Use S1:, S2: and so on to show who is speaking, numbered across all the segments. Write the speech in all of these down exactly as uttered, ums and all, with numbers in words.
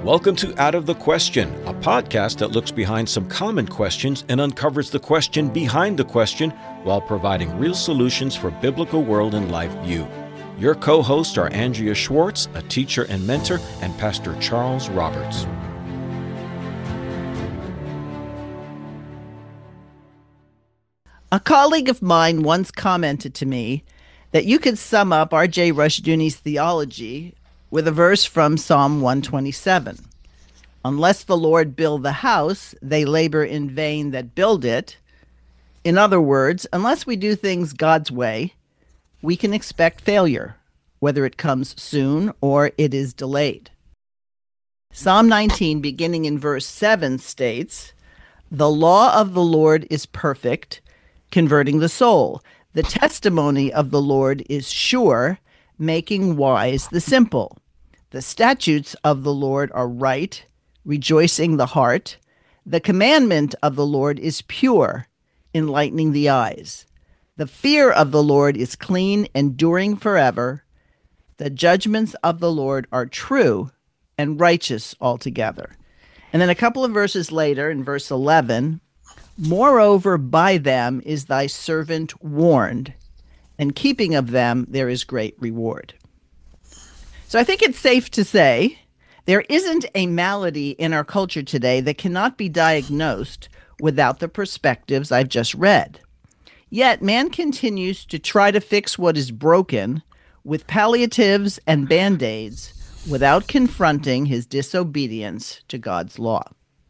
S1: Welcome to Out of the Question, a podcast that looks behind some common questions and uncovers the question behind the question while providing real solutions for biblical world and life view. Your co-hosts are Andrea Schwartz, a teacher and mentor, and Pastor Charles Roberts.
S2: A colleague of mine once commented to me that you could sum up R J Rushdoony's theology with a verse from Psalm one twenty-seven. Unless the Lord build the house, they labor in vain that build it. In other words, unless we do things God's way, we can expect failure, whether it comes soon or it is delayed. Psalm nineteen, beginning in verse seven, states, "The law of the Lord is perfect, converting the soul. The testimony of the Lord is sure, making wise the simple. The statutes of the Lord are right, rejoicing the heart. The commandment of the Lord is pure, enlightening the eyes. The fear of the Lord is clean, enduring forever. The judgments of the Lord are true and righteous altogether." And then a couple of verses later, in verse eleven, "Moreover, by them is thy servant warned, and keeping of them there is great reward." So I think it's safe to say there isn't a malady in our culture today that cannot be diagnosed without the perspectives I've just read. Yet man continues to try to fix what is broken with palliatives and band-aids without confronting his disobedience to God's law.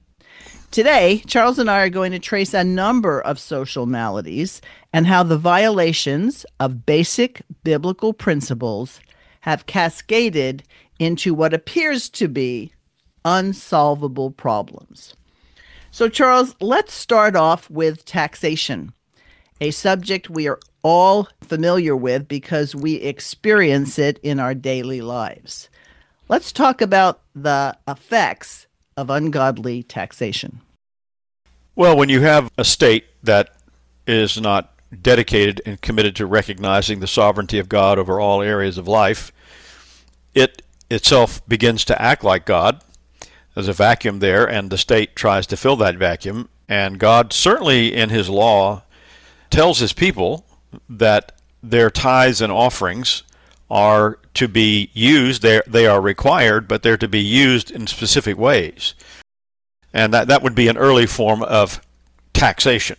S2: Today, Charles and I are going to trace a number of social maladies and how the violations of basic biblical principles have cascaded into what appears to be unsolvable problems. So, Charles, let's start off with taxation, a subject we are all familiar with because we experience it in our daily lives. Let's talk about the effects of ungodly taxation.
S3: Well, when you have a state that is not dedicated and committed to recognizing the sovereignty of God over all areas of life, it itself begins to act like God. There's a vacuum there, and the state tries to fill that vacuum. And God, certainly in his law, tells his people that their tithes and offerings are to be used. They're, they are required, but they're to be used in specific ways. And that, that would be an early form of taxation.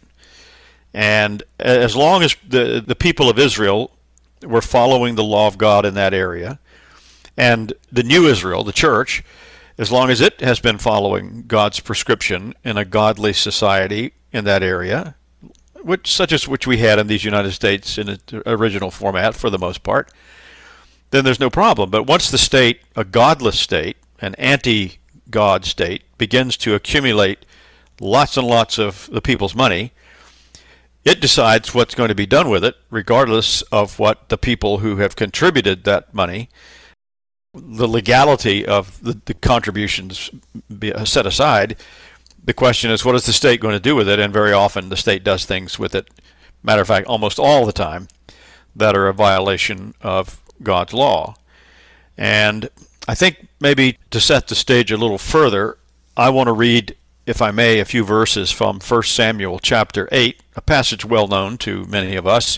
S3: And as long as the, the people of Israel were following the law of God in that area, and the new Israel, the church, as long as it has been following God's prescription in a godly society in that area, which such as which we had in these United States in its original format for the most part, then there's no problem. But once the state, a godless state, an anti-God state, begins to accumulate lots and lots of the people's money, it decides what's going to be done with it, regardless of what the people who have contributed that money, the legality of the, the contributions be set aside. The question is, what is the state going to do with it? And very often the state does things with it, matter of fact, almost all the time, that are a violation of God's law. And I think maybe to set the stage a little further, I want to read, if I may, a few verses from First Samuel chapter eight, a passage well known to many of us,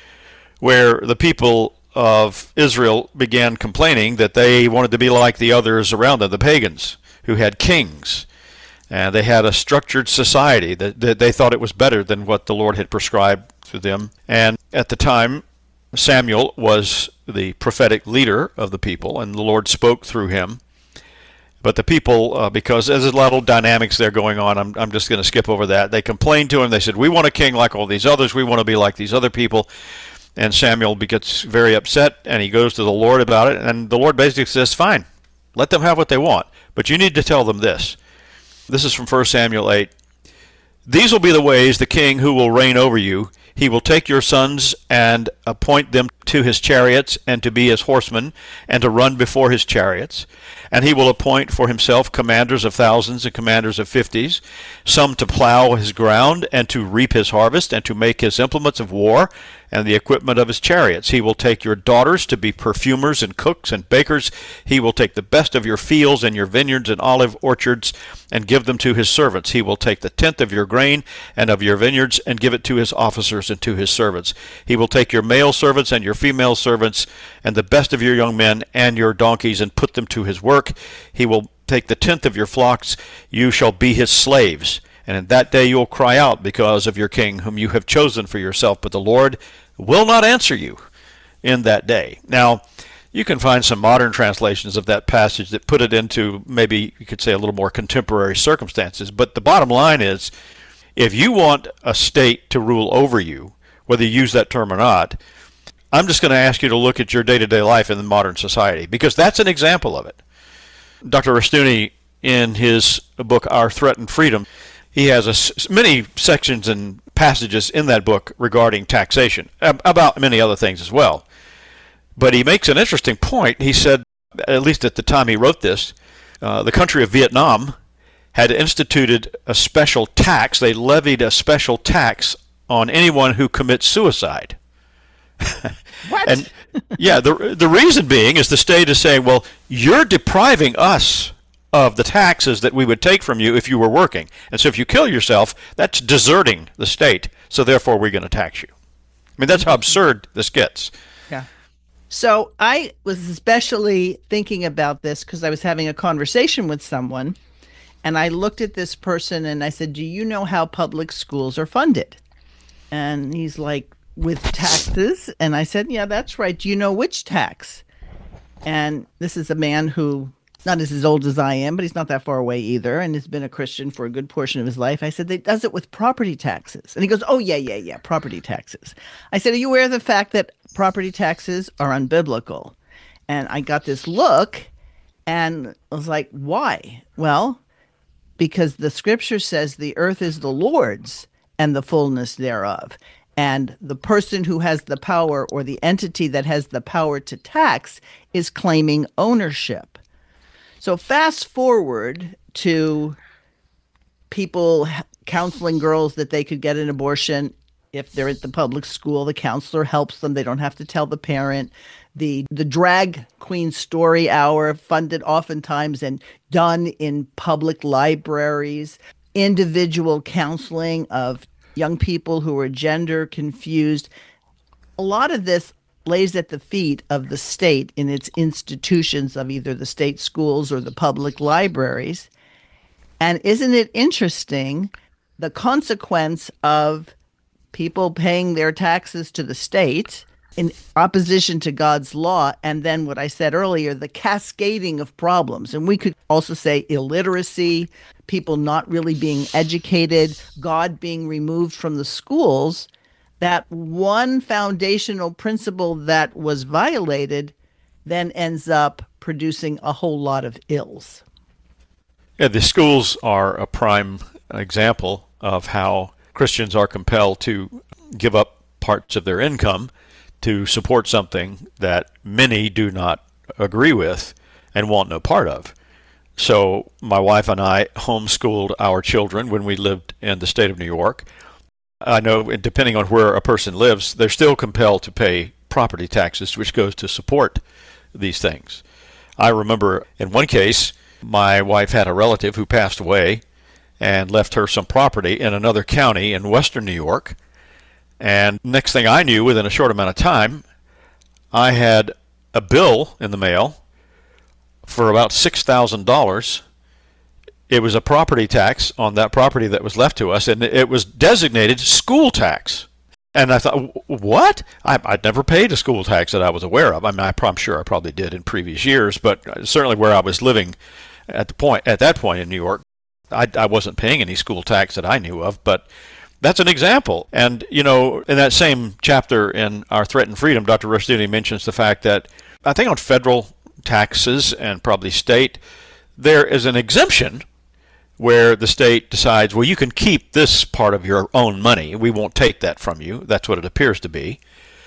S3: where the people of Israel began complaining that they wanted to be like the others around them, the pagans, who had kings. And they had a structured society that, that they thought it was better than what the Lord had prescribed to them. And at the time, Samuel was the prophetic leader of the people, and the Lord spoke through him. But the people, uh, because there's a lot of dynamics there going on, I'm, I'm just going to skip over that. They complained to him. They said, "We want a king like all these others. We want to be like these other people." And Samuel gets very upset, and he goes to the Lord about it. And the Lord basically says, "Fine, let them have what they want. But you need to tell them this." This is from First Samuel eight. "These will be the ways the king who will reign over you. He will take your sons and appoint them to his chariots and to be his horsemen and to run before his chariots. And he will appoint for himself commanders of thousands and commanders of fifties, some to plow his ground and to reap his harvest and to make his implements of war and the equipment of his chariots. He will take your daughters to be perfumers and cooks and bakers. He will take the best of your fields and your vineyards and olive orchards and give them to his servants. He will take the tenth of your grain and of your vineyards and give it to his officers and to his servants. He will take your male servants and your female servants and the best of your young men and your donkeys and put them to his work. He will take the tenth of your flocks. You shall be his slaves. And in that day you will cry out because of your king, whom you have chosen for yourself, but the Lord will not answer you in that day. Now, you can find some modern translations of that passage that put it into maybe you could say a little more contemporary circumstances. But the bottom line is, if you want a state to rule over you, whether you use that term or not, I'm just going to ask you to look at your day-to-day life in the modern society, because that's an example of it. Doctor Rushdoony, in his book, Our Threatened Freedom, he has a, many sections and passages in that book regarding taxation, about many other things as well. But he makes an interesting point. He said, at least at the time he wrote this, uh, the country of Vietnam had instituted a special tax. They levied a special tax on anyone who commits suicide.
S2: What?
S3: And yeah, the the reason being is the state is saying, well, you're depriving us of the taxes that we would take from you if you were working. And so if you kill yourself, that's deserting the state. So therefore, we're going to tax you. I mean, that's how absurd this gets.
S2: Yeah. So I was especially thinking about this because I was having a conversation with someone, and I looked at this person and I said, do you know how public schools are funded? And he's like, with taxes? And I said, yeah, that's right. Do you know which tax? And this is a man who, not as old as I am, but he's not that far away either, and has been a Christian for a good portion of his life. I said, they does it with property taxes. And he goes, oh, yeah, yeah, yeah, property taxes. I said, are you aware of the fact that property taxes are unbiblical? And I got this look, and I was like, why? Well, because the scripture says the earth is the Lord's and the fullness thereof. And the person who has the power, or the entity that has the power to tax, is claiming ownership. So fast forward to people counseling girls that they could get an abortion if they're at the public school. The counselor helps them. They don't have to tell the parent. The the drag queen story hour, funded oftentimes and done in public libraries. Individual counseling of young people who are gender confused. A lot of this lays at the feet of the state in its institutions of either the state schools or the public libraries. And isn't it interesting the consequence of people paying their taxes to the state in opposition to God's law, and then what I said earlier, the cascading of problems. And we could also say illiteracy, people not really being educated, God being removed from the schools. That one foundational principle that was violated then ends up producing a whole lot of ills.
S3: Yeah, the schools are a prime example of how Christians are compelled to give up parts of their income to support something that many do not agree with and want no part of. So my wife and I homeschooled our children when we lived in the state of New York. I know, depending on where a person lives, they're still compelled to pay property taxes, which goes to support these things. I remember in one case, my wife had a relative who passed away and left her some property in another county in western New York. And next thing I knew, within a short amount of time, I had a bill in the mail for about six thousand dollars. It was a property tax on that property that was left to us, and it was designated school tax. And I thought, what? I, I'd never paid a school tax that I was aware of. I mean, I'm sure I probably did in previous years, but certainly where I was living at the point at that point in New York, I, I wasn't paying any school tax that I knew of. But that's an example. And, you know, in that same chapter in Our Threatened Freedom, Doctor Rushdoony mentions the fact that I think on federal taxes and probably state, there is an exemption where the state decides, well, you can keep this part of your own money. We won't take that from you. That's what it appears to be.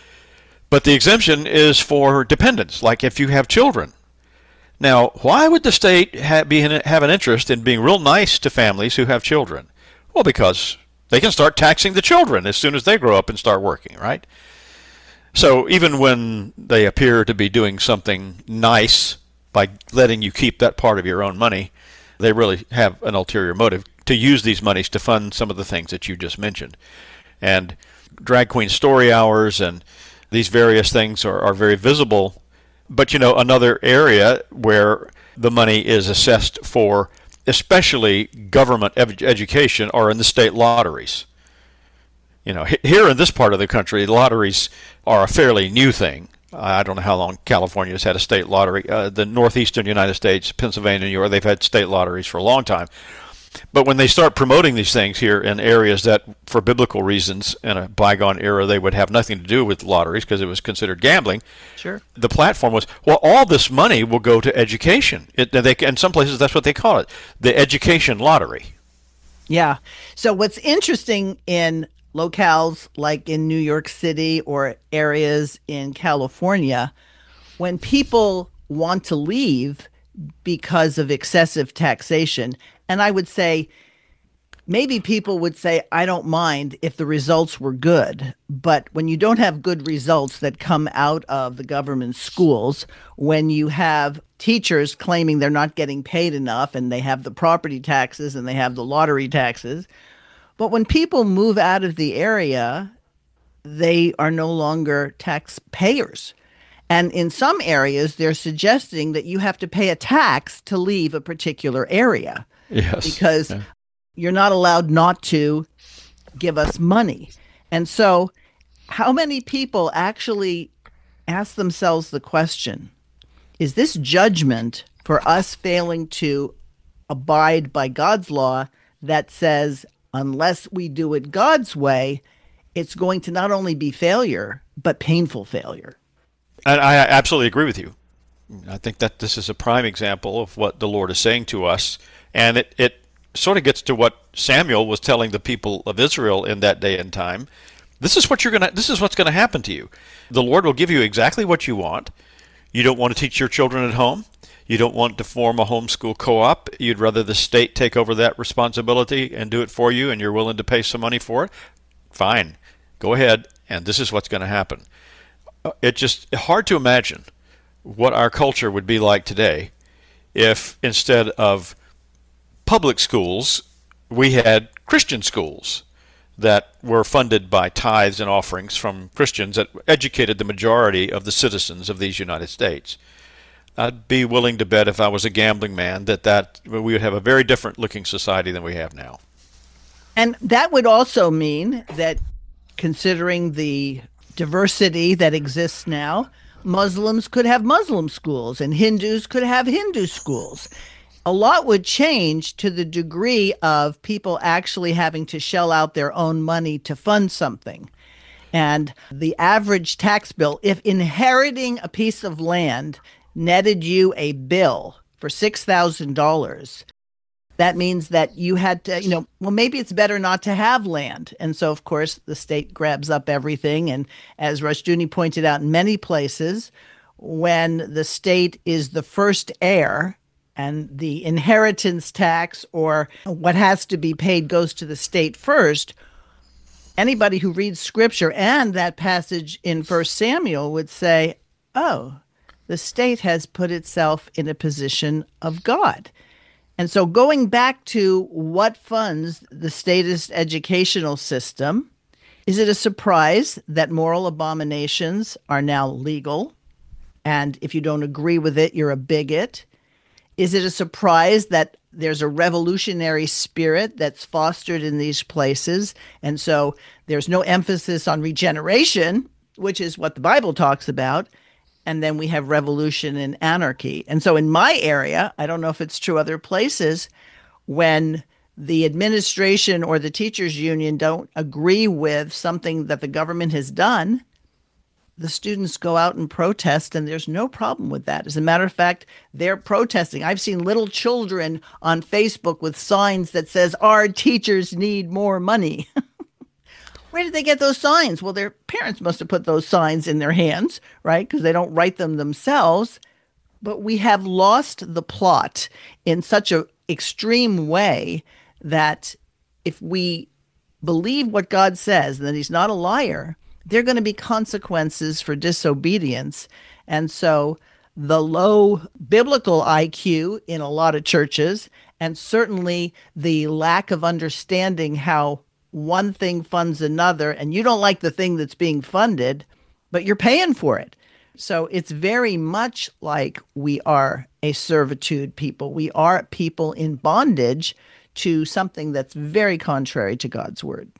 S3: But the exemption is for dependents, like if you have children. Now, why would the state ha- be in, have an interest in being real nice to families who have children? Well, because they can start taxing the children as soon as they grow up and start working, right? So even when they appear to be doing something nice by letting you keep that part of your own money, they really have an ulterior motive to use these monies to fund some of the things that you just mentioned. And drag queen story hours and these various things are, are very visible. But, you know, another area where the money is assessed for, especially government ed- education, are in the state lotteries. You know, here in this part of the country, lotteries are a fairly new thing. I don't know how long California has had a state lottery. Uh, the northeastern United States, Pennsylvania, New York, they've had state lotteries for a long time. But when they start promoting these things here in areas that, for biblical reasons, in a bygone era, they would have nothing to do with lotteries because it was considered gambling.
S2: Sure.
S3: The platform was, well, all this money will go to education. It, they, in some places, that's what they call it, the education lottery.
S2: Yeah. So what's interesting in locales like in New York City or areas in California, when people want to leave because of excessive taxation, and I would say maybe people would say, I don't mind if the results were good. But when you don't have good results that come out of the government schools, when you have teachers claiming they're not getting paid enough and they have the property taxes and they have the lottery taxes, but when people move out of the area, they are no longer taxpayers. And in some areas, they're suggesting that you have to pay a tax to leave a particular area.
S3: Yes.
S2: Because
S3: yeah.
S2: you're not allowed not to give us money. And so how many people actually ask themselves the question, is this judgment for us failing to abide by God's law that says, unless we do it God's way, it's going to not only be failure, but painful failure?
S3: And I absolutely agree with you. I think that this is a prime example of what the Lord is saying to us. And it, it sort of gets to what Samuel was telling the people of Israel in that day and time. This is what you're gonna. This is what's going to happen to you. The Lord will give you exactly what you want. You don't want to teach your children at home. You don't want to form a homeschool co-op. You'd rather the state take over that responsibility and do it for you, and you're willing to pay some money for it. Fine, go ahead. And this is what's going to happen. It's just hard to imagine what our culture would be like today if instead of public schools, we had Christian schools that were funded by tithes and offerings from Christians that educated the majority of the citizens of these United States. I'd be willing to bet if I was a gambling man that, that we would have a very different looking society than we have now.
S2: And that would also mean that, considering the diversity that exists now, Muslims could have Muslim schools and Hindus could have Hindu schools. A lot would change to the degree of people actually having to shell out their own money to fund something. And the average tax bill, if inheriting a piece of land netted you a bill for six thousand dollars, that means that you had to, you know, well, maybe it's better not to have land. And so, of course, the state grabs up everything. And as Rushdoony pointed out in many places, when the state is the first heir and the inheritance tax or what has to be paid goes to the state first, anybody who reads scripture and that passage in First Samuel would say, oh, the state has put itself in a position of God. And so going back to what funds the statist educational system, is it a surprise that moral abominations are now legal? And if you don't agree with it, you're a bigot? Is it a surprise that there's a revolutionary spirit that's fostered in these places? And so there's no emphasis on regeneration, which is what the Bible talks about. And then we have revolution and anarchy. And so in my area, I don't know if it's true other places, when the administration or the teachers union don't agree with something that the government has done, the students go out and protest, and there's no problem with that. As a matter of fact, they're protesting. I've seen little children on Facebook with signs that says, our teachers need more money. Where did they get those signs? Well, their parents must have put those signs in their hands, right? Because they don't write them themselves. But we have lost the plot in such an extreme way that if we believe what God says and that he's not a liar, there are going to be consequences for disobedience. And so the low biblical I Q in a lot of churches, and certainly the lack of understanding how one thing funds another, and you don't like the thing that's being funded, but you're paying for it. So it's very much like we are a servitude people. We are people in bondage to something that's very contrary to God's word.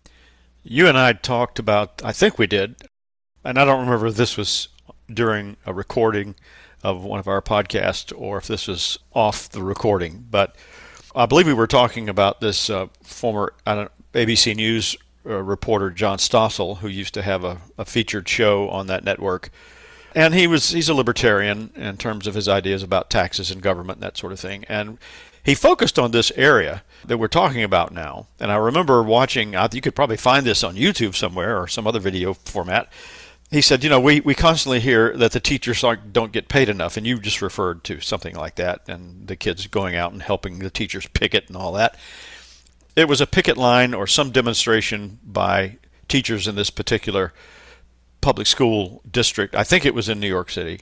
S3: You and I talked about, I think we did, and I don't remember if this was during a recording of one of our podcasts or if this was off the recording, but I believe we were talking about this uh, former I don't, A B C News uh, reporter, John Stossel, who used to have a, a featured show on that network. And he was he's a libertarian in terms of his ideas about taxes and government and that sort of thing. And he focused on this area that we're talking about now. And I remember watching, you could probably find this on YouTube somewhere or some other video format. He said, you know, we, we constantly hear that the teachers aren't, don't get paid enough. And you just referred to something like that and the kids going out and helping the teachers picket and all that. It was a picket line or some demonstration by teachers in this particular public school district. I think it was in New York City.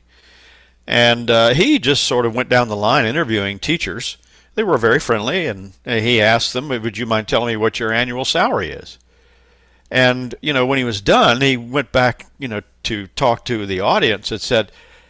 S3: And uh, he just sort of went down the line interviewing teachers. They were very friendly, and he asked them, would you mind telling me what your annual salary is? And, you know, when he was done, he went back, you know, to talk to the audience and said,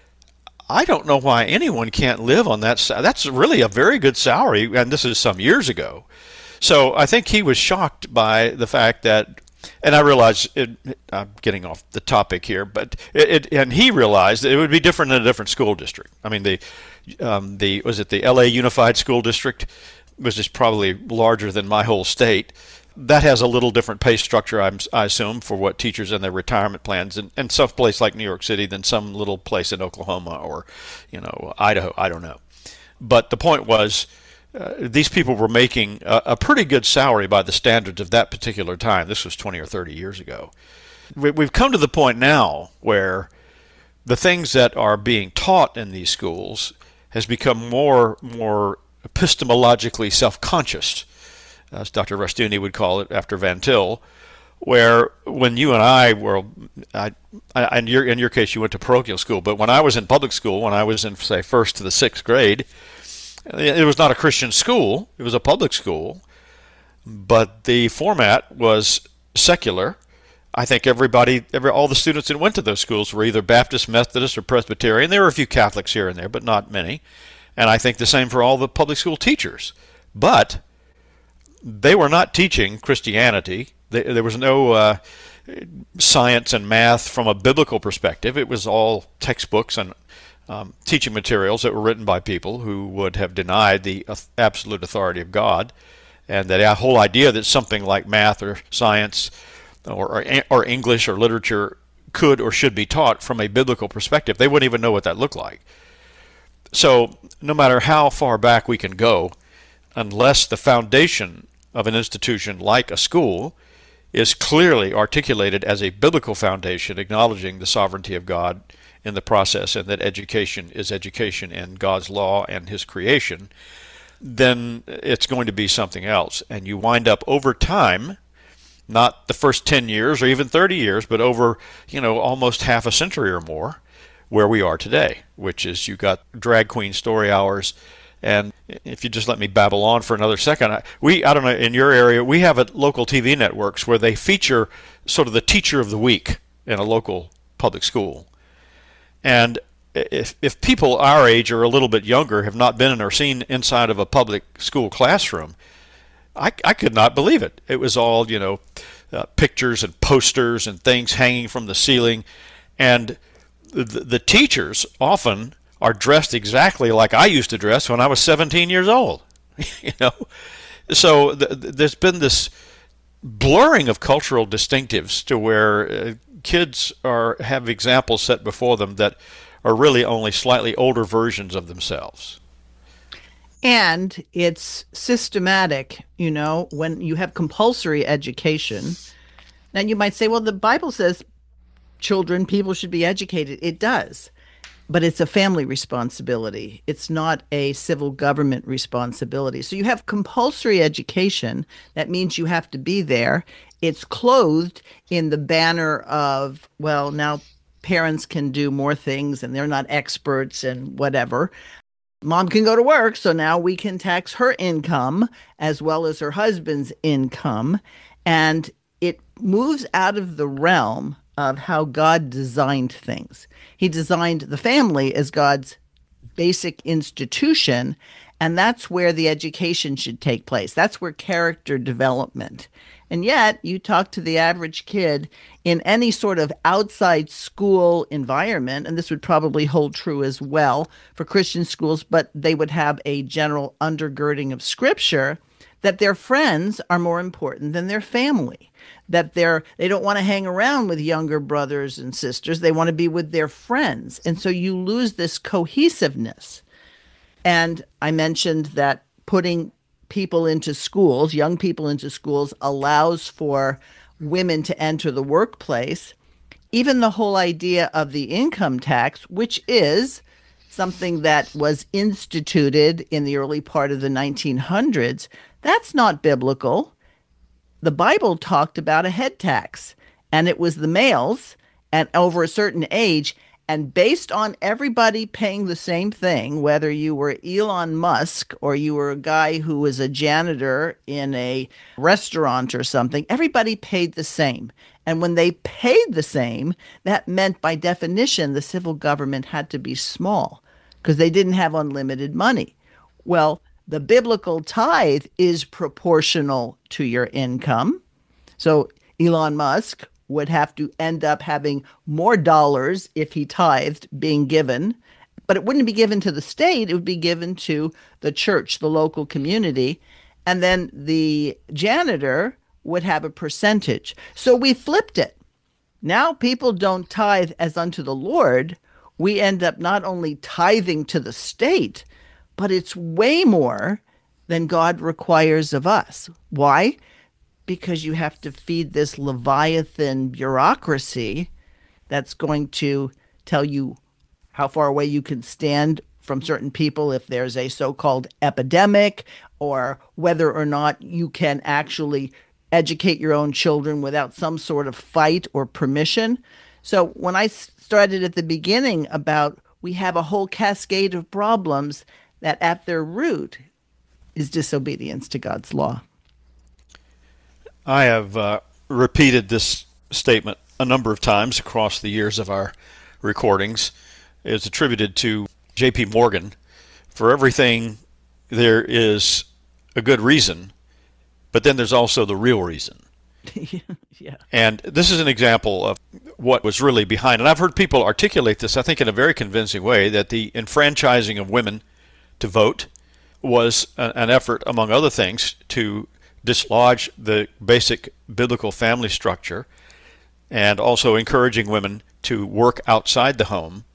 S3: I don't know why anyone can't live on that. That's really a very good salary, and this is some years ago. So I think he was shocked by the fact that, and I realize it, I'm getting off the topic here, but it, it, and he realized that it would be different in a different school district. I mean, the um, the was it the L A Unified School District, which is probably larger than my whole state. That has a little different pay structure, I'm, I assume, for what teachers and their retirement plans, and, and some place like New York City than some little place in Oklahoma or, you know, Idaho. I don't know. But the point was, uh, these people were making a, a pretty good salary by the standards of that particular time. This was twenty or thirty years ago. We, we've come to the point now where the things that are being taught in these schools has become more more epistemologically self-conscious, as Doctor Rushdoony would call it after Van Til, where when you and I were, I, I, in, your, in your case you went to parochial school, but when I was in public school, when I was in, say, first to the sixth grade, it was not a Christian school, it was a public school, but the format was secular. I think everybody, every, all the students that went to those schools were either Baptist, Methodist, or Presbyterian. There were a few Catholics here and there, but not many. And I think the same for all the public school teachers. But they were not teaching Christianity. There was no uh, science and math from a biblical perspective. It was all textbooks and um, teaching materials that were written by people who would have denied the absolute authority of God, and that whole idea that something like math or science or, or, or English or literature could or should be taught from a biblical perspective, they wouldn't even know what that looked like. So no matter how far back we can go, unless the foundation of an institution like a school is clearly articulated as a biblical foundation, acknowledging the sovereignty of God in the process and that education is education in God's law and His creation, then it's going to be something else. And you wind up over time, not the first ten years or even thirty years, but over, you know, almost half a century or more, where we are today, which is you got drag queen story hours. And if you just let me babble on for another second, we, I don't know, in your area, we have at local T V networks where they feature sort of the teacher of the week in a local public school. And if if people our age or a little bit younger have not been in or seen inside of a public school classroom, I, I could not believe it. It was all, you know, uh, pictures and posters and things hanging from the ceiling. And the, the teachers often are dressed exactly like I used to dress when I was seventeen years old. You know, so th- th- there's been this blurring of cultural distinctives to where uh, kids are have examples set before them that are really only slightly older versions of themselves.
S2: And it's systematic, you know, when you have compulsory education. And you might say, well, the Bible says children, people should be educated. It does. but it's a family responsibility. It's not a civil government responsibility. So you have compulsory education. That means you have to be there. It's clothed in the banner of, well, now parents can do more things and they're not experts and whatever. Mom can go to work, so now we can tax her income as well as her husband's income. And it moves out of the realm of how God designed things. He designed the family as God's basic institution, and that's where the education should take place. That's where character development. And yet, you talk to the average kid in any sort of outside school environment, and this would probably hold true as well for Christian schools, but they would have a general undergirding of Scripture, that their friends are more important than their family, that they're they don't want to hang around with younger brothers and sisters. They want to be with their friends. And so you lose this cohesiveness. And I mentioned that putting people into schools, young people into schools, allows for women to enter the workplace. Even the whole idea of the income tax, which is something that was instituted in the early part of the nineteen hundreds, that's not biblical. The Bible talked about a head tax, and it was the males and over a certain age. And based on everybody paying the same thing, whether you were Elon Musk or you were a guy who was a janitor in a restaurant or something, everybody paid the same. And when they paid the same, that meant by definition the civil government had to be small because they didn't have unlimited money. Well, the biblical tithe is proportional to your income. So Elon Musk would have to end up having more dollars if he tithed being given, but it wouldn't be given to the state. It would be given to the church, the local community, and then the janitor would have a percentage. So we flipped it. Now people don't tithe as unto the Lord. We end up not only tithing to the state, but it's way more than God requires of us. Why? Because you have to feed this Leviathan bureaucracy that's going to tell you how far away you can stand from certain people if there's a so-called epidemic, or whether or not you can actually educate your own children without some sort of fight or permission. So when I started at the beginning about we have a whole cascade of problems that at their root is disobedience to God's law.
S3: I have uh, repeated this statement a number of times across the years of our recordings. It's attributed to J P Morgan. For everything, there is a good reason, but then there's also the real reason.
S2: Yeah.
S3: And this is an example of what was really behind. And I've heard people articulate this, I think, in a very convincing way, that the enfranchising of women to vote was a, an effort, among other things, to dislodge the basic biblical family structure and also encouraging women to work outside the home.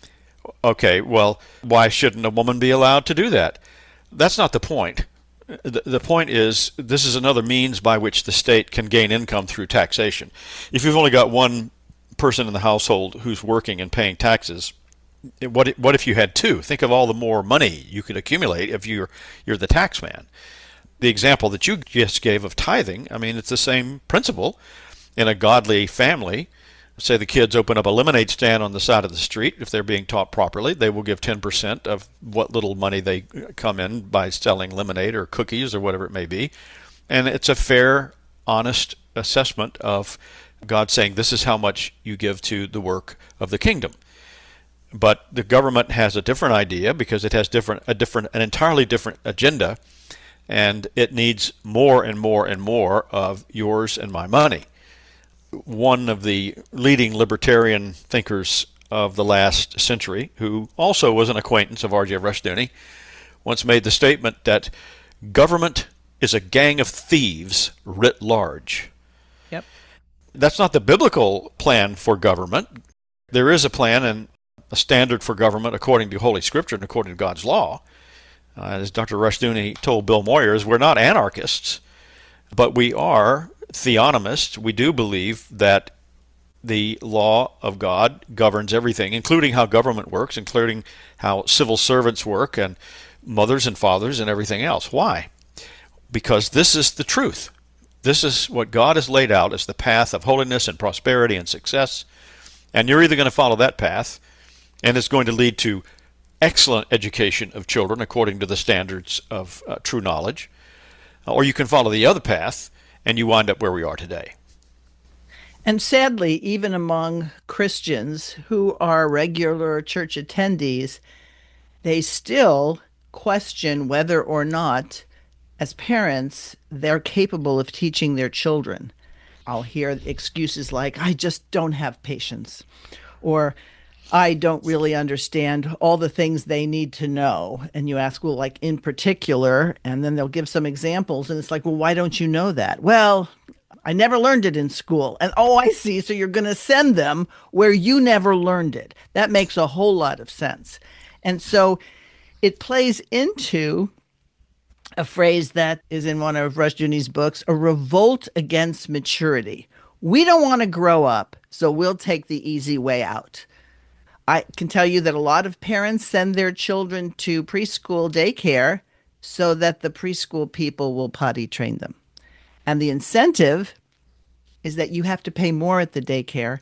S3: Okay, well, why shouldn't a woman be allowed to do that? That's not the point. The, the point is, this is another means by which the state can gain income through taxation. If you've only got one person in the household who's working and paying taxes, what if, what if you had two? Think of all the more money you could accumulate if you're you're the tax man. The example that you just gave of tithing, I mean, it's the same principle. In a godly family, say the kids open up a lemonade stand on the side of the street. If they're being taught properly, they will give ten percent of what little money they come in by selling lemonade or cookies or whatever it may be. And it's a fair, honest assessment of God saying this is how much you give to the work of the kingdom. But the government has a different idea because it has different a different an entirely different agenda, and it needs more and more and more of yours and my money. One of the leading libertarian thinkers of the last century, who also was an acquaintance of R J Rushdoony, once made the statement that government is a gang of thieves writ large.
S2: Yep. That's
S3: not the biblical plan for government. There is a plan and a standard for government according to Holy Scripture and according to God's law. Uh, as Doctor Rushdoony told Bill Moyers, we're not anarchists, but we are theonomists. We do believe that the law of God governs everything, including how government works, including how civil servants work, and mothers and fathers and everything else. Why? Because this is the truth. This is what God has laid out as the path of holiness and prosperity and success. And you're either going to follow that path, and it's going to lead to excellent education of children according to the standards of uh, true knowledge, or you can follow the other path, and you wind up where we are today.
S2: And sadly, even among Christians who are regular church attendees, they still question whether or not, as parents, they're capable of teaching their children. I'll hear excuses like, I just don't have patience, or I don't really understand all the things they need to know. And you ask, well, like in particular, and then they'll give some examples, and it's like, well, why don't you know that? Well, I never learned it in school. And oh, I see. So you're going to send them where you never learned it. That makes a whole lot of sense. And so it plays into a phrase that is in one of Rushdoony's books, a revolt against maturity. We don't want to grow up, so we'll take the easy way out. I can tell you that a lot of parents send their children to preschool daycare so that the preschool people will potty train them. And the incentive is that you have to pay more at the daycare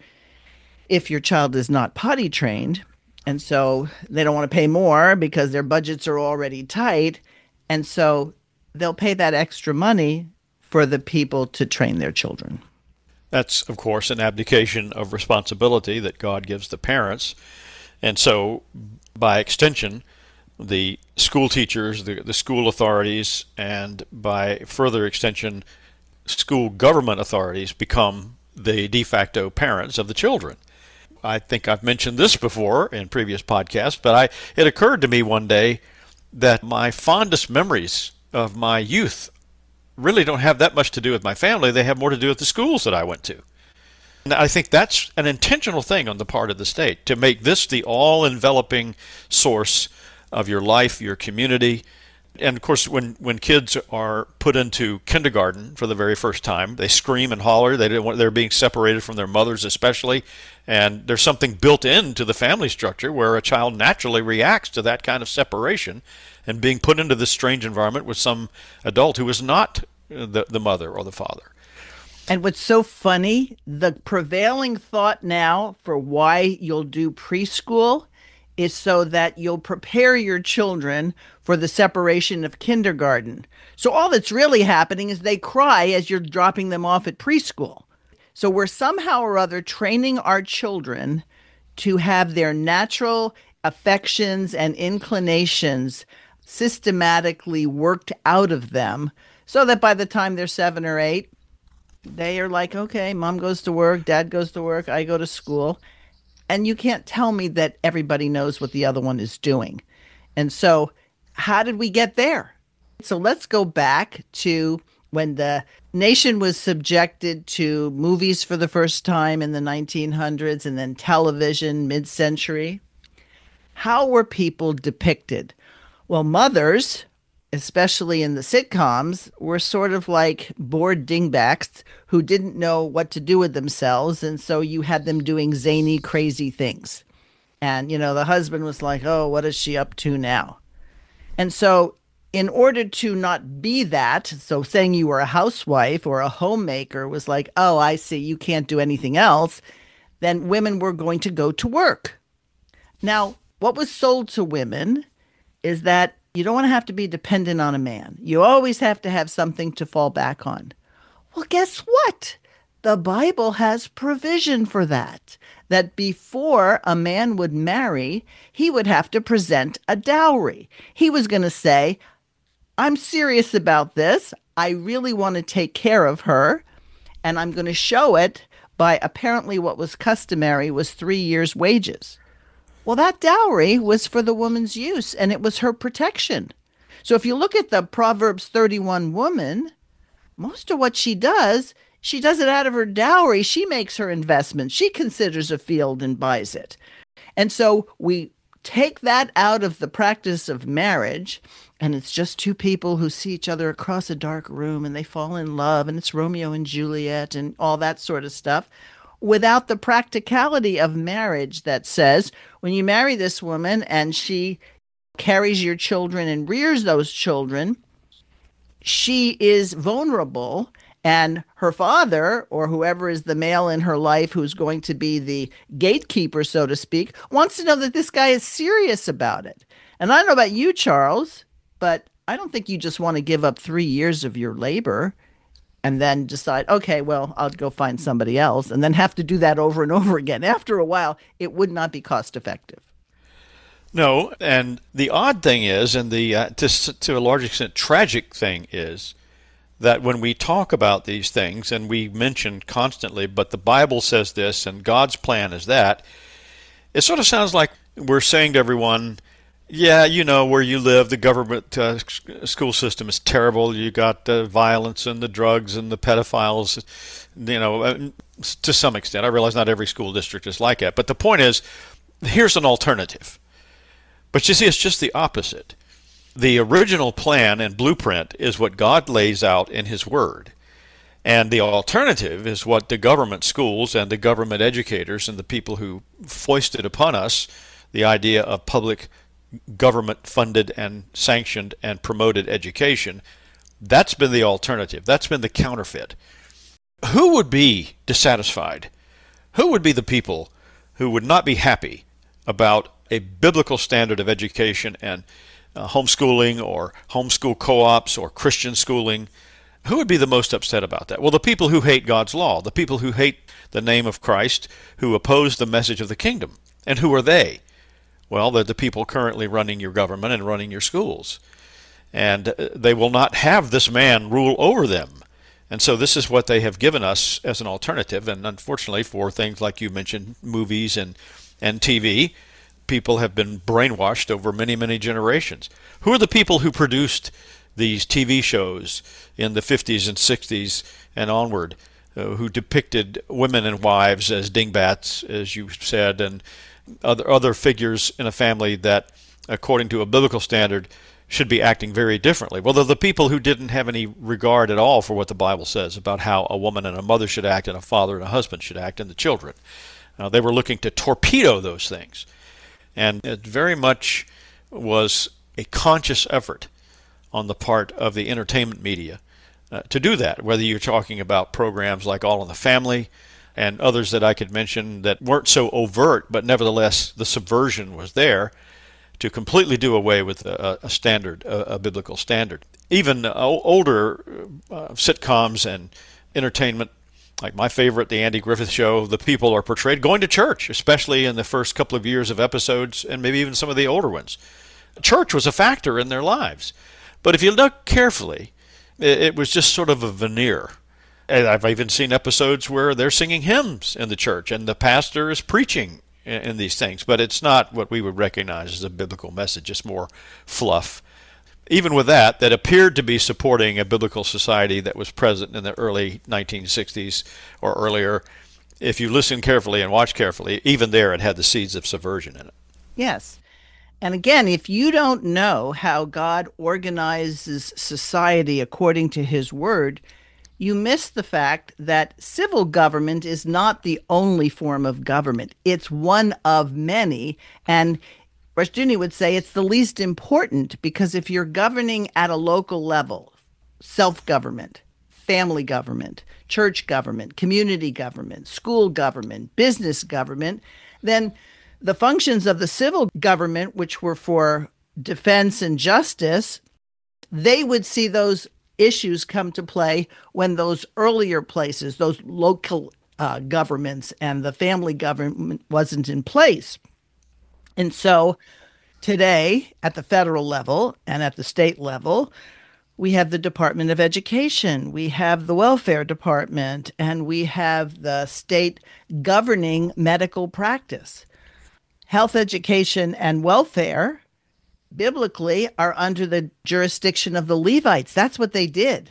S2: if your child is not potty trained. And so they don't want to pay more because their budgets are already tight. And so they'll pay that extra money for the people to train their children.
S3: That's, of course, an abdication of responsibility that God gives the parents. And so, by extension, the school teachers, the, the school authorities, and by further extension, school government authorities become the de facto parents of the children. I think I've mentioned this before in previous podcasts, but I it occurred to me one day that my fondest memories of my youth really don't have that much to do with my family. They have more to do with the schools that I went to. And I think that's an intentional thing on the part of the state, to make this the all-enveloping source of your life, your community. And of course, when, when kids are put into kindergarten for the very first time, they scream and holler. They don't want, they're being separated from their mothers especially. And there's something built into the family structure where a child naturally reacts to that kind of separation and being put into this strange environment with some adult who is not the, the mother or the father.
S2: And what's so funny, the prevailing thought now for why you'll do preschool is so that you'll prepare your children for the separation of kindergarten. So all that's really happening is they cry as you're dropping them off at preschool. So we're somehow or other training our children to have their natural affections and inclinations systematically worked out of them so that by the time they're seven or eight, they are like, okay, mom goes to work, dad goes to work, I go to school. And you can't tell me that everybody knows what the other one is doing. And so how did we get there? So let's go back to when the nation was subjected to movies for the first time in the nineteen hundreds and then television mid-century. How were people depicted? Well, mothers, especially in the sitcoms, were sort of like bored dingbats who didn't know what to do with themselves. And so you had them doing zany, crazy things. And, you know, the husband was like, oh, what is she up to now? And so in order to not be that, so saying you were a housewife or a homemaker was like, oh, I see, you can't do anything else, then women were going to go to work. Now, what was sold to women is that you don't want to have to be dependent on a man. You always have to have something to fall back on. Well, guess what? The Bible has provision for that. That before a man would marry, he would have to present a dowry. He was going to say, I'm serious about this. I really want to take care of her. And I'm going to show it by apparently what was customary was three years' wages. Well, that dowry was for the woman's use, and it was her protection. So if you look at the Proverbs thirty-one woman, most of what she does, she does it out of her dowry. She makes her investment. She considers a field and buys it. And so we take that out of the practice of marriage, and it's just two people who see each other across a dark room, and they fall in love, and it's Romeo and Juliet and all that sort of stuff. without the practicality of marriage that says when you marry this woman and she carries your children and rears those children, she is vulnerable, and her father, or whoever is the male in her life who's going to be the gatekeeper, so to speak, wants to know that this guy is serious about it. And I don't know about you, Charles, but I don't think you just want to give up three years of your labor and then decide, okay, well, I'll go find somebody else, and then have to do that over and over again. After a while, it would not be cost effective.
S3: No, and the odd thing is, and the uh, to, to a large extent tragic thing is, that when we talk about these things, and we mention constantly, but the Bible says this, and God's plan is that, it sort of sounds like we're saying to everyone, yeah, you know, where you live, the government uh, school system is terrible. You got the violence and the drugs and the pedophiles, you know, to some extent. I realize not every school district is like that. But the point is, here's an alternative. But you see, it's just the opposite. The original plan and blueprint is what God lays out in His Word. And the alternative is what the government schools and the government educators and the people who foisted upon us the idea of public government-funded and sanctioned and promoted education, that's been the alternative. That's been the counterfeit. Who would be dissatisfied? Who would be the people who would not be happy about a biblical standard of education and uh, homeschooling or homeschool co-ops or Christian schooling? Who would be the most upset about that? Well, the people who hate God's law, the people who hate the name of Christ, who oppose the message of the kingdom. And who are they? Well, they're the people currently running your government and running your schools. And they will not have this man rule over them. And so this is what they have given us as an alternative. And unfortunately, for things like you mentioned, movies and, and T V, people have been brainwashed over many, many generations. Who are the people who produced these T V shows in the fifties and sixties and onward, uh, who depicted women and wives as dingbats, as you said, and other other figures in a family that, according to a biblical standard, should be acting very differently? Well, they're the people who didn't have any regard at all for what the Bible says about how a woman and a mother should act, and a father and a husband should act, and the children. Uh, they were looking to torpedo those things. And it very much was a conscious effort on the part of the entertainment media uh, to do that, whether you're talking about programs like All in the Family and others that I could mention that weren't so overt, but nevertheless the subversion was there to completely do away with a, a standard, a, a biblical standard. Even uh, older uh, sitcoms and entertainment, like my favorite, The Andy Griffith Show, the people are portrayed going to church, especially in the first couple of years of episodes, and maybe even some of the older ones. Church was a factor in their lives. But if you look carefully, it, it was just sort of a veneer. And I've even seen episodes where they're singing hymns in the church, and the pastor is preaching in, in these things. But it's not what we would recognize as a biblical message. It's more fluff. Even with that, that appeared to be supporting a biblical society that was present in the early nineteen sixties or earlier. If you listen carefully and watch carefully, even there it had the seeds of subversion in it.
S2: Yes. And again, if you don't know how God organizes society according to His Word, you miss the fact that civil government is not the only form of government. It's one of many. And Rushdoony would say it's the least important, because if you're governing at a local level, self-government, family government, church government, community government, school government, business government, then the functions of the civil government, which were for defense and justice, they would see those issues come to play when those earlier places, those local uh, governments and the family government wasn't in place. And so today, at the federal level and at the state level, we have the Department of Education, we have the Welfare Department, and we have the state governing medical practice. Health, education, and welfare, biblically, are under the jurisdiction of the Levites. That's what they did.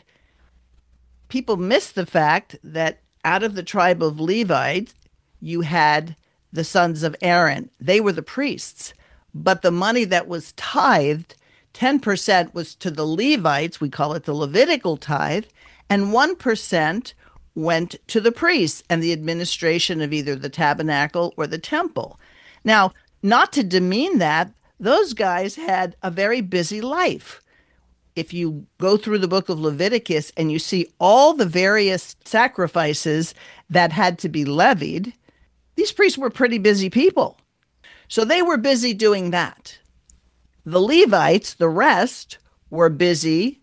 S2: People miss the fact that out of the tribe of Levites, you had the sons of Aaron. They were the priests. But the money that was tithed, ten percent was to the Levites, we call it the Levitical tithe, and one percent went to the priests and the administration of either the tabernacle or the temple. Now, not to demean that, those guys had a very busy life. If you go through the book of Leviticus and you see all the various sacrifices that had to be levied, these priests were pretty busy people. So they were busy doing that. The Levites, the rest, were busy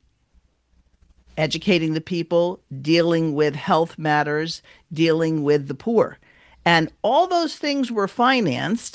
S2: educating the people, dealing with health matters, dealing with the poor. And all those things were financed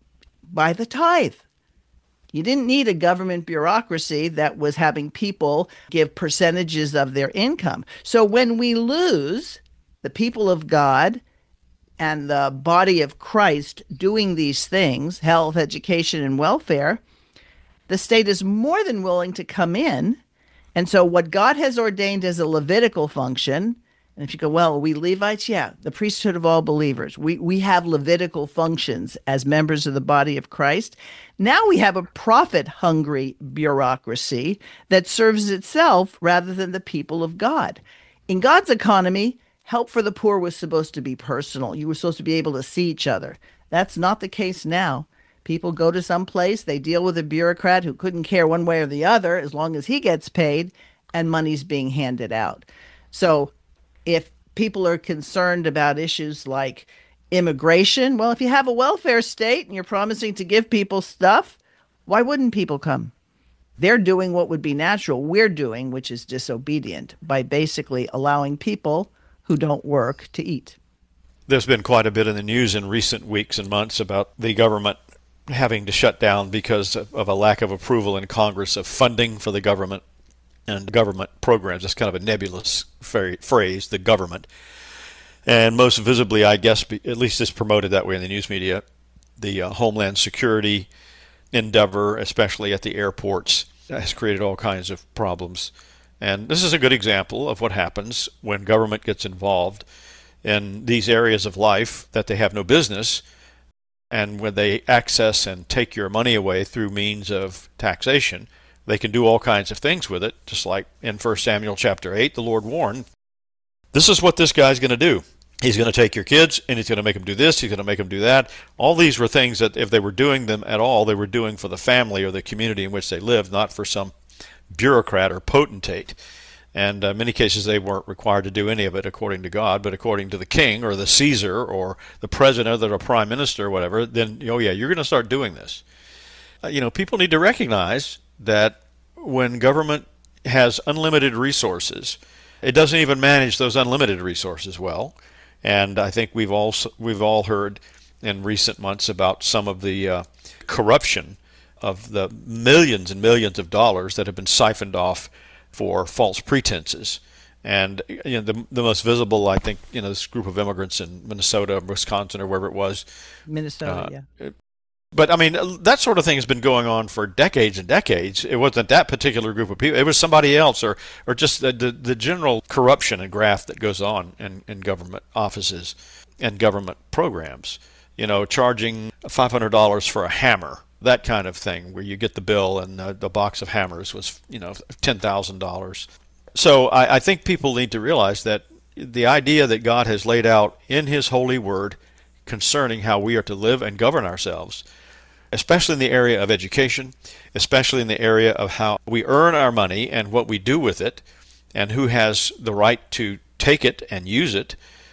S2: by the tithe. You didn't need a government bureaucracy that was having people give percentages of their income. So when we lose the people of God and the body of Christ doing these things, health, education, and welfare, the state is more than willing to come in. And so what God has ordained as a Levitical function, and if you go, well, are we Levites? Yeah, the priesthood of all believers. We we have Levitical functions as members of the body of Christ. Now we have a profit-hungry bureaucracy that serves itself rather than the people of God. In God's economy, help for the poor was supposed to be personal. You were supposed to be able to see each other. That's not the case now. People go to some place, they deal with a bureaucrat who couldn't care one way or the other as long as he gets paid and money's being handed out. So if people are concerned about issues like immigration, well, if you have a welfare state and you're promising to give people stuff, why wouldn't people come? They're doing what would be natural. We're doing, which is disobedient, by basically allowing people who don't work to eat.
S3: There's been quite a bit in the news in recent weeks and months about the government having to shut down because of, of a lack of approval in Congress of funding for the government and government programs. That's kind of a nebulous phrase, the government. And most visibly, I guess, at least it's promoted that way in the news media, the uh, Homeland Security endeavor, especially at the airports, has created all kinds of problems. And this is a good example of what happens when government gets involved in these areas of life that they have no business, and when they access and take your money away through means of taxation. They can do all kinds of things with it, just like in First Samuel chapter eight, the Lord warned, this is what this guy's going to do. He's going to take your kids, and he's going to make them do this, he's going to make them do that. All these were things that if they were doing them at all, they were doing for the family or the community in which they lived, not for some bureaucrat or potentate. And in uh, many cases, they weren't required to do any of it according to God, but according to the king or the Caesar or the president or the prime minister or whatever, then, oh yeah, you're going to start doing this. Uh, you know, people need to recognize that when government has unlimited resources, it doesn't even manage those unlimited resources well. And I think we've all we've all heard in recent months about some of the uh, corruption of the millions and millions of dollars that have been siphoned off for false pretenses. And you know, the the most visible, I think, you know, this group of immigrants in Minnesota, Wisconsin, or wherever it was.
S2: Minnesota,
S3: uh,
S2: yeah.
S3: But I mean, that sort of thing has been going on for decades and decades. It wasn't that particular group of people. It was somebody else, or, or just the, the, the general corruption and graft that goes on in, in government offices and government programs. You know, charging five hundred dollars for a hammer, that kind of thing, where you get the bill and the, the box of hammers was, you know, ten thousand dollars. So I, I think people need to realize that the idea that God has laid out in His holy word concerning how we are to live and govern ourselves, especially in the area of education, especially in the area of how we earn our money and what we do with it, and who has the right to take it and use it,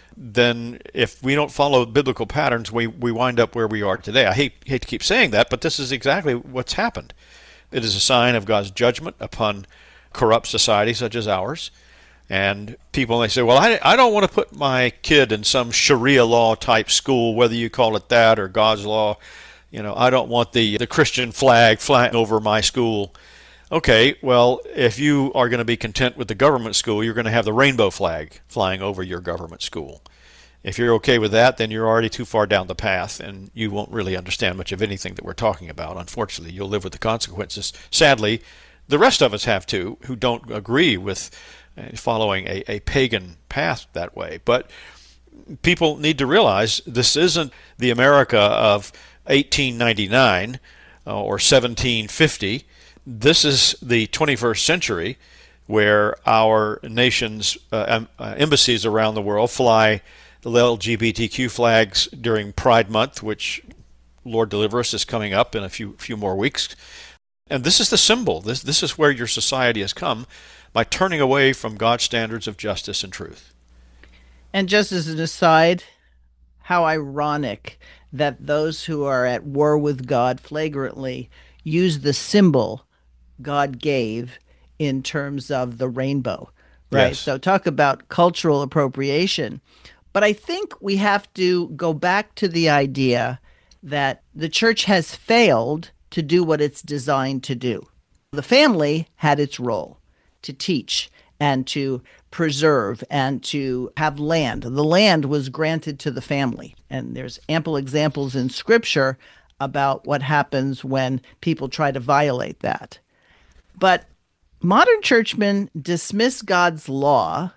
S3: then if we don't follow biblical patterns, we, we wind up where we are today. I hate, hate to keep saying that, but this is exactly what's happened. It is a sign of God's judgment upon corrupt society such as ours. And people, they say, well, I, I don't want to put my kid in some Sharia law type school, whether you call it that or God's law. You know, I don't want the, the Christian flag flying over my school. Okay, well, if you are going to be content with the government school, you're going to have the rainbow flag flying over your government school. If you're okay with that, then you're already too far down the path, and you won't really understand much of anything that we're talking about. Unfortunately, you'll live with the consequences. Sadly, the rest of us have to, who don't agree with following a, a pagan path that way. But people need to realize this isn't the America of eighteen ninety-nine uh, or seventeen fifty. This is the twenty-first century, where our nation's uh, uh, embassies around the world fly the L G B T Q flags during Pride Month, which, Lord deliver us, is coming up in a few few more weeks. And this is the symbol. This this is where your society has come by turning away from God's standards of justice and truth.
S2: And just as an aside, how ironic that those who are at war with God flagrantly use the symbol God gave in terms of the rainbow, right?
S3: Yes.
S2: So talk about cultural appropriation. But I think we have to go back to the idea that the church has failed to do what it's designed to do. The family had its role to teach and to preserve and to have land. The land was granted to the family. And there's ample examples in Scripture about what happens when people try to violate that. But modern churchmen dismiss God's law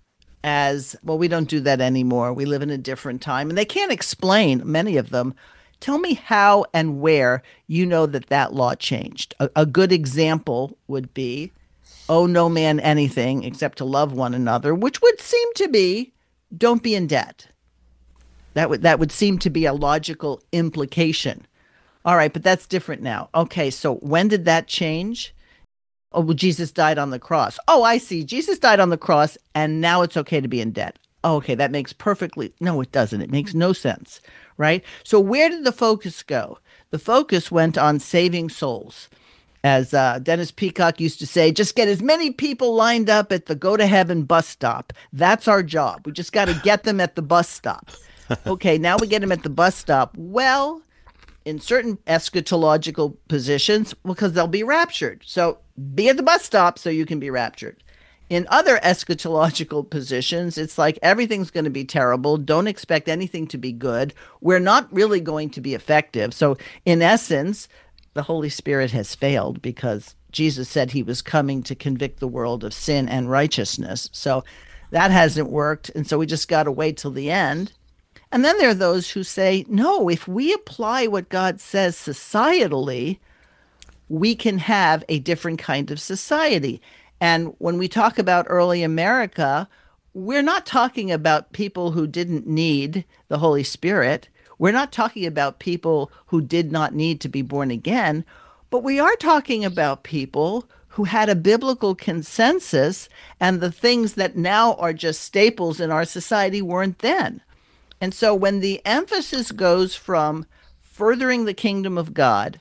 S2: as, well, we don't do that anymore. We live in a different time. And they can't explain, many of them. Tell me how and where you know that that law changed. A, a good example would be, owe no man anything except to love one another, which would seem to be, don't be in debt. That would that would seem to be a logical implication. All right, but that's different now. Okay, so when did that change? Oh, well, Jesus died on the cross. Oh, I see. Jesus died on the cross, and now it's okay to be in debt. Oh, okay, that makes perfectly... No, it doesn't. It makes no sense, right? So where did the focus go? The focus went on saving souls. As uh, Dennis Peacock used to say, just get as many people lined up at the go-to-heaven bus stop. That's our job. We just got to get them at the bus stop. Okay, now we get them at the bus stop. Well, in certain eschatological positions, because they'll be raptured. So be at the bus stop so you can be raptured. In other eschatological positions, it's like everything's going to be terrible. Don't expect anything to be good. We're not really going to be effective. So in essence, the Holy Spirit has failed because Jesus said he was coming to convict the world of sin and righteousness. So that hasn't worked. And so we just got to wait till the end. And then there are those who say, no, if we apply what God says societally, we can have a different kind of society. And when we talk about early America, we're not talking about people who didn't need the Holy Spirit. We're not talking about people who did not need to be born again, but we are talking about people who had a biblical consensus, and the things that now are just staples in our society weren't then. And so when the emphasis goes from furthering the kingdom of God,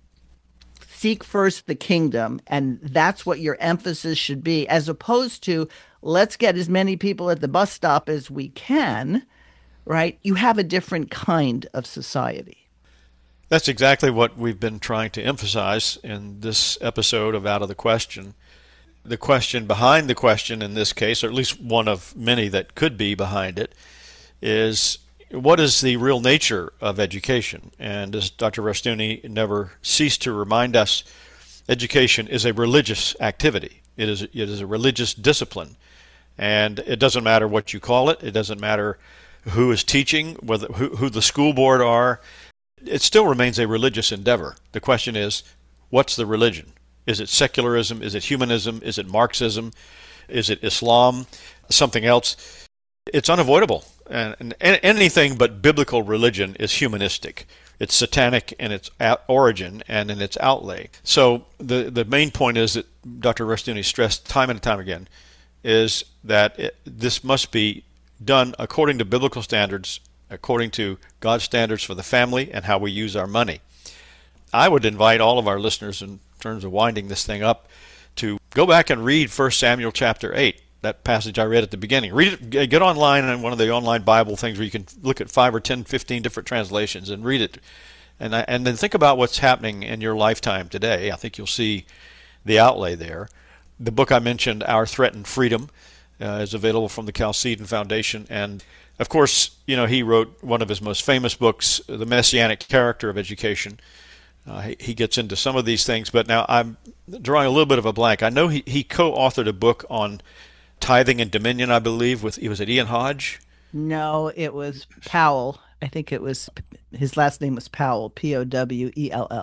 S2: seek first the kingdom, and that's what your emphasis should be, as opposed to let's get as many people at the bus stop as we can, right? You have a different kind of society.
S3: That's exactly what we've been trying to emphasize in this episode of Out of the Question. The question behind the question in this case, or at least one of many that could be behind it, is what is the real nature of education? And as Doctor Rushdoony never ceased to remind us, education is a religious activity. It is it is a religious discipline. And it doesn't matter what you call it. It doesn't matter who is teaching, whether who, who the school board are. It still remains a religious endeavor. The question is, what's the religion? Is it secularism? Is it humanism? Is it Marxism? Is it Islam? Something else? It's unavoidable. And, and, and anything but biblical religion is humanistic. It's satanic in its origin and in its outlay. So the, the main point is that Doctor Rushdoony stressed time and time again is that it, this must be done according to biblical standards, according to God's standards for the family and how we use our money. I would invite all of our listeners, in terms of winding this thing up, to go back and read First Samuel chapter eight, that passage I read at the beginning. Read it, get online on one of the online Bible things where you can look at five or ten, fifteen different translations and read it. And, and then think about what's happening in your lifetime today. I think you'll see the outlay there. The book I mentioned, Our Threatened Freedom, uh, is available from the Chalcedon Foundation. And, of course, you know, he wrote one of his most famous books, The Messianic Character of Education. Uh, he, he gets into some of these things, but now I'm drawing a little bit of a blank. I know he, he co-authored a book on tithing and dominion, I believe, with, was it Ian Hodge?
S2: No, it was Powell. I think it was, his last name was Powell, P O W E L L.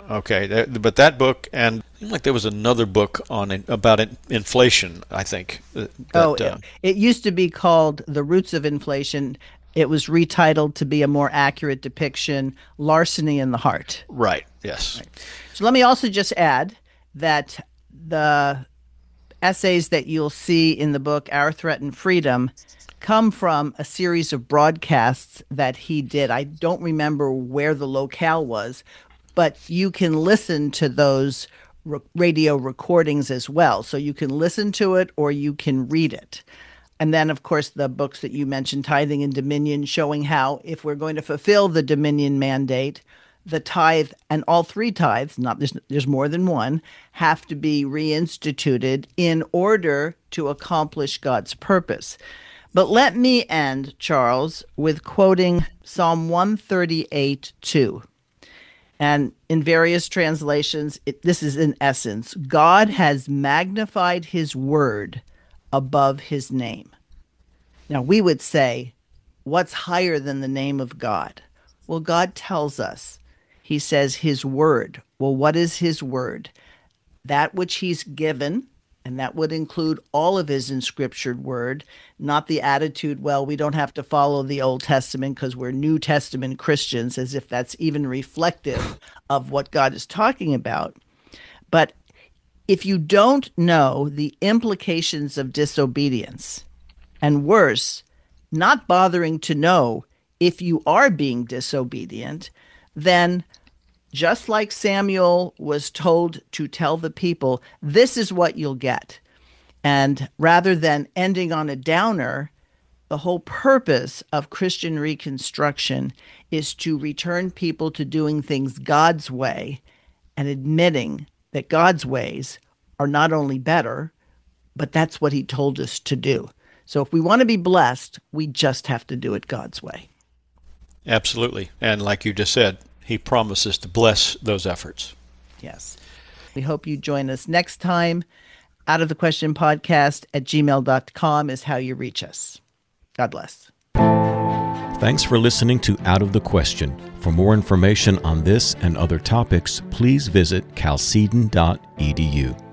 S3: Okay, that, but that book, and it seemed like there was another book on in, about in, inflation, I think. That,
S2: oh,
S3: uh,
S2: it, it used to be called The Roots of Inflation. It was retitled to be a more accurate depiction, Larceny in the Heart.
S3: Right, yes.
S2: Right. So let me also just add that the essays that you'll see in the book, Our Threatened Freedom, come from a series of broadcasts that he did. I don't remember where the locale was, but you can listen to those r- radio recordings as well. So you can listen to it or you can read it. And then, of course, the books that you mentioned, Tithing and Dominion, showing how if we're going to fulfill the Dominion mandate, the tithe and all three tithes, not there's, there's more than one, have to be reinstituted in order to accomplish God's purpose. But let me end, Charles, with quoting Psalm one thirty-eight two. And in various translations, it, this is in essence, God has magnified his word above his name. Now, we would say, what's higher than the name of God? Well, God tells us. He says his word. Well, what is his word? That which he's given, and that would include all of his inscriptured word, not the attitude, well, we don't have to follow the Old Testament because we're New Testament Christians, as if that's even reflective of what God is talking about. But if you don't know the implications of disobedience, and worse, not bothering to know if you are being disobedient, then just like Samuel was told to tell the people, this is what you'll get. And rather than ending on a downer, the whole purpose of Christian Reconstruction is to return people to doing things God's way and admitting that God's ways are not only better, but that's what he told us to do. So if we want to be blessed, we just have to do it God's way.
S3: Absolutely. And like you just said, he promises to bless those efforts.
S2: Yes. We hope you join us next time. Out of the Question podcast at gmail dot com is how you reach us. God bless.
S1: Thanks for listening to Out of the Question. For more information on this and other topics, please visit chalcedon dot e d u.